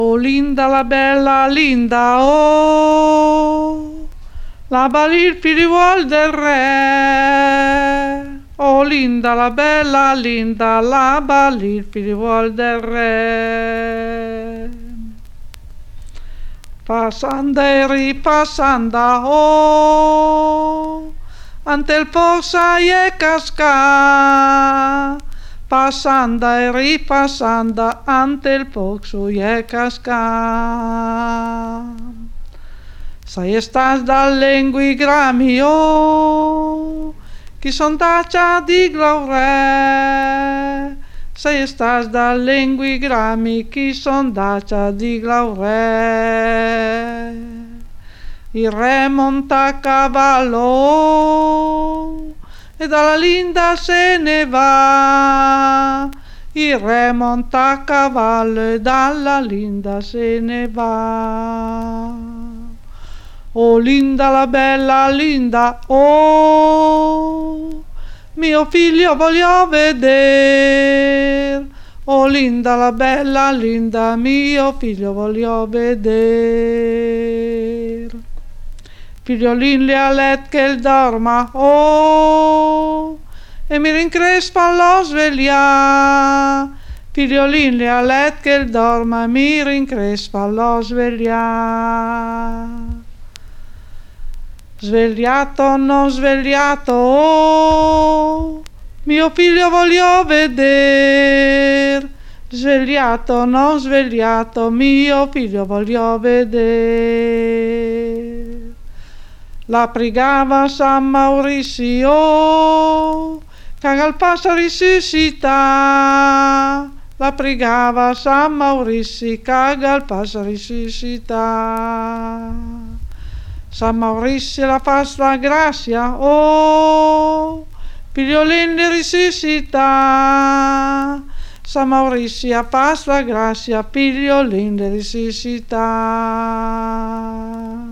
Oh linda la bella linda, oh, la balir figliuol del re. Oh linda la bella linda, la balir figliuol del re. Passanda e ripassanda, oh, ante il posa e casca. Passanda e ripassanda, ante il poso e casca. Sai estàs dal lengui grami, oh, chi son taccia di glaure. Sai estàs dal lengui grami, chi son taccia di glaure. Il re monta a cavallo e dalla linda se ne va. Il re monta a cavallo e dalla linda se ne va. Oh linda la bella linda, oh, mio figlio voglio veder. Oh linda la bella linda, mio figlio voglio veder. Figliolin le ha let che il dorma, oh, e mi rincrespa lo sveglia. Figliolin le ha let che il dorma, e mi rincrespa lo sveglia. Svegliato non svegliato, oh, mio figlio voglio veder. Svegliato non svegliato, mio figlio voglio veder. La pregava San Maurizio, che al passo risuscita. La pregava San Maurizio, che al passo risuscita. San Maurizio la fa la grazia, oh, figliolin di risuscita. San Maurizio fa la grazia, figliolin di risuscita.